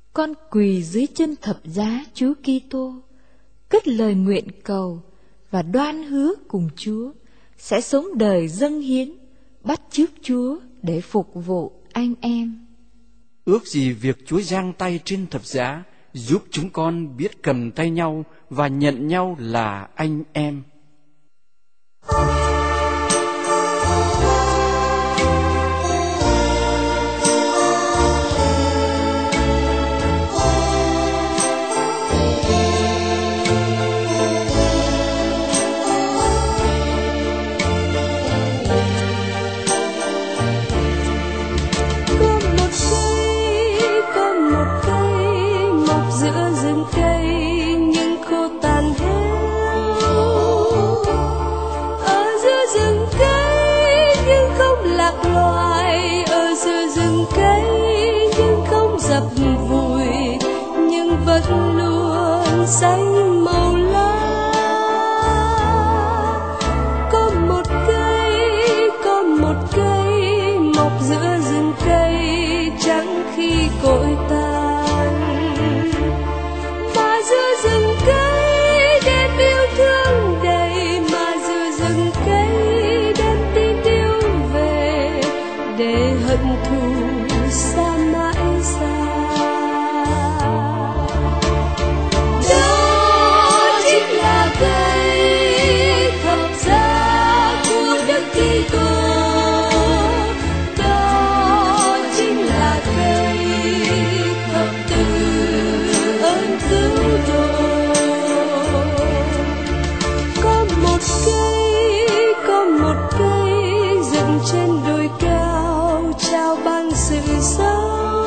con quỳ dưới chân thập giá Chúa Kitô, cất lời nguyện cầu và đoan hứa cùng Chúa sẽ sống đời dâng hiến, bắt chước Chúa để phục vụ anh em. Ước gì việc Chúa giang tay trên thập giá giúp chúng con biết cầm tay nhau và nhận nhau là anh em. Xanh màu lá, có một cây mọc giữa rừng cây trắng khi cội tàn, mà giữa rừng cây đem yêu thương đầy, mà giữa rừng cây đem tin yêu về, để hận thù xa mãi xa. Cây thập giá của Đức Kitô, đó chính là cây thập tự ơn cứu độ. Có một cây dựng trên đồi cao, trao ban sự sống.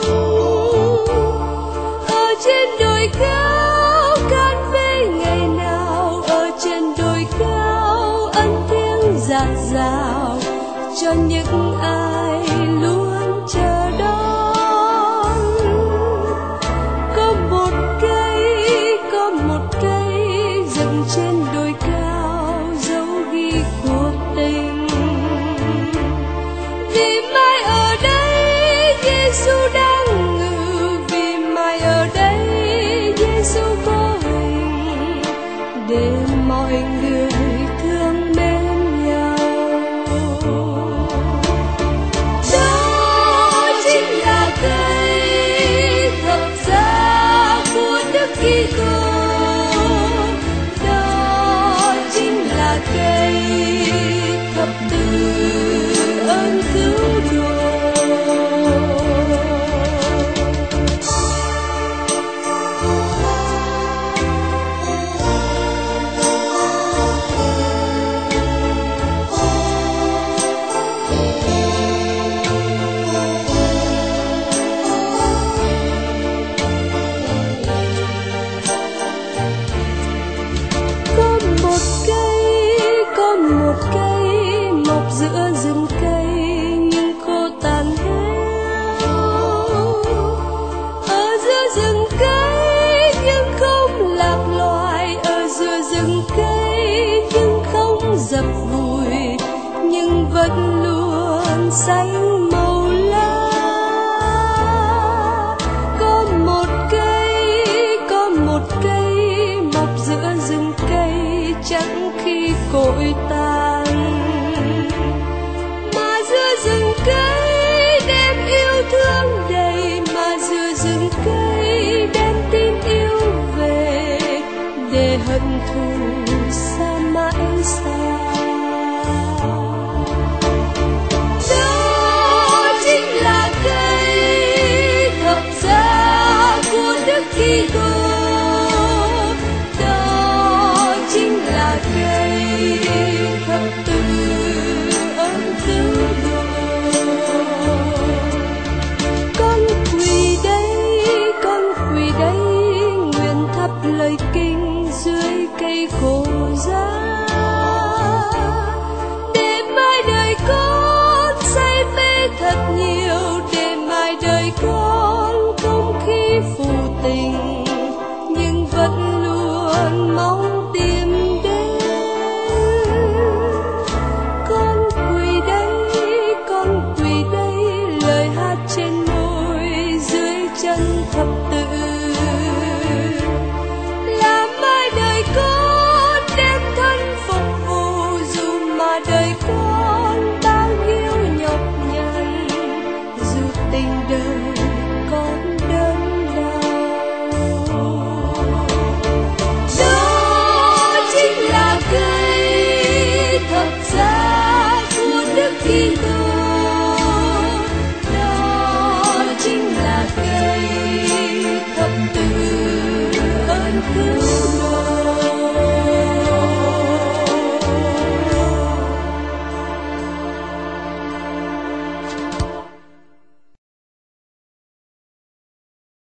Ở trên đồi cao cát về ngày nào, ở trên đồi cao ân tiếng dạt dào cho những ai luôn chờ đón. Có một cây dựng trên đồi cao, dấu ghi cuộc tình. Vì mai ở đây Giêsu đang ngự, vì mai ở đây Giêsu có hình, để mọi người thương mến nhau. Đó chính là cây thập giá của Đức Kitô, đó chính là cây thập tự ơn cứu độ. Có một cây mọc giữa rừng cây nhưng khô tàn héo. Ở giữa rừng cây nhưng không lạc loài, ở giữa rừng cây nhưng không dập vùi, nhưng vẫn luôn xanh màu lá. Có một cây mọc giữa rừng cây trắng khi cội tàn, mà giữa rừng cây đem yêu thương đầy, mà giữa rừng cây đem tin yêu về, để hận thù xa mãi xa. Đó cứu độ.